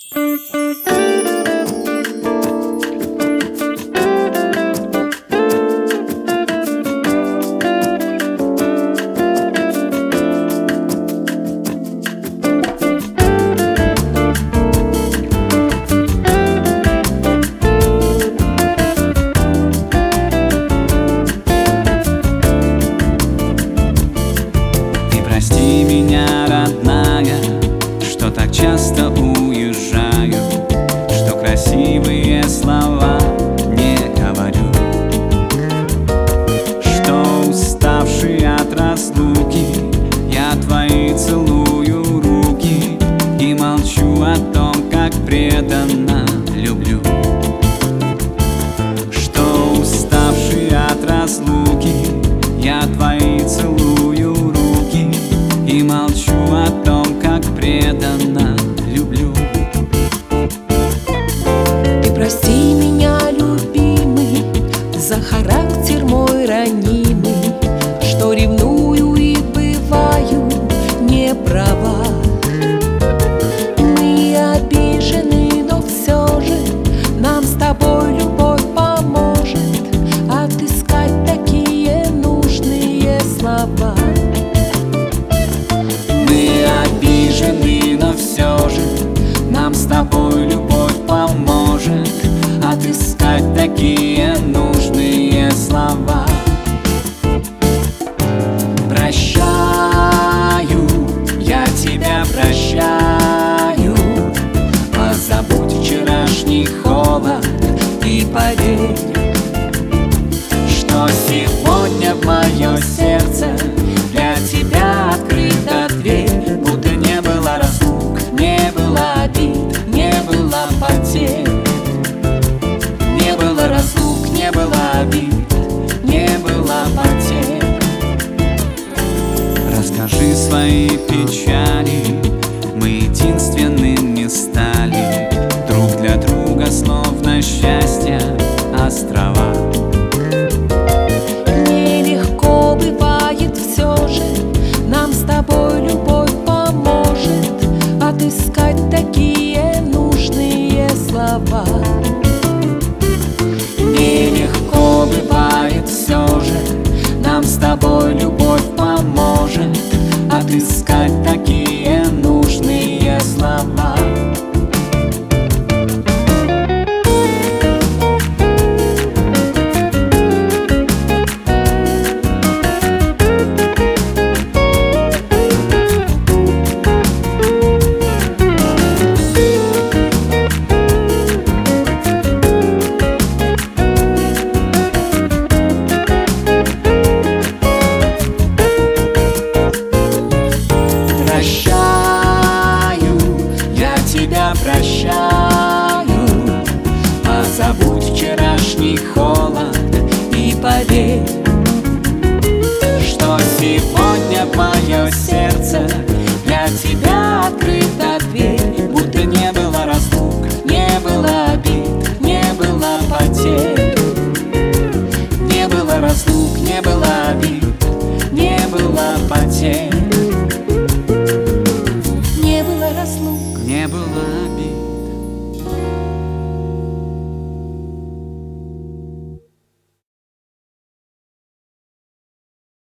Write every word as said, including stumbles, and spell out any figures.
Прости меня, родная, что так часто уезжаю, что красивые слова не говорю, что уставший от разлуки я твои целую руки и молчу о том, как преданно люблю. Что уставший от разлуки я твои целую руки и молчу о том, как преданно люблю. Ты прости меня, любимый, за характер мой ранимый, что ревную и бываю не права. Мы обижены, но все же нам с тобой любовь поможет отыскать такие нужные слова. Мы обижены, но все же нам с тобой любовь поможет отыскать такие нужные слова. Прощаю, я тебя прощаю, позабудь вчерашний холод и поверь, что сегодня в мое сердце для тебя открыта дверь. Будто не было разлук, не было обид, не было потерь. Не было разлук, не было обид, не было потерь. Расскажи свои печали, мы единственными стали друг для друга, словно счастья острова. Нелегко бывает все же, нам с тобой любовь поможет отыскать такие нужные слова. Нелегко бывает все же, нам с тобой любовь поможет отыскать такие нужные слова. Прощаю, я тебя прощаю, позабудь вчерашний холод и поверь, что сегодня в мое сердце для тебя открыта дверь. Будто не было разлук, не было обид, не было потерь. Не было разлук, не было обид, не было потерь.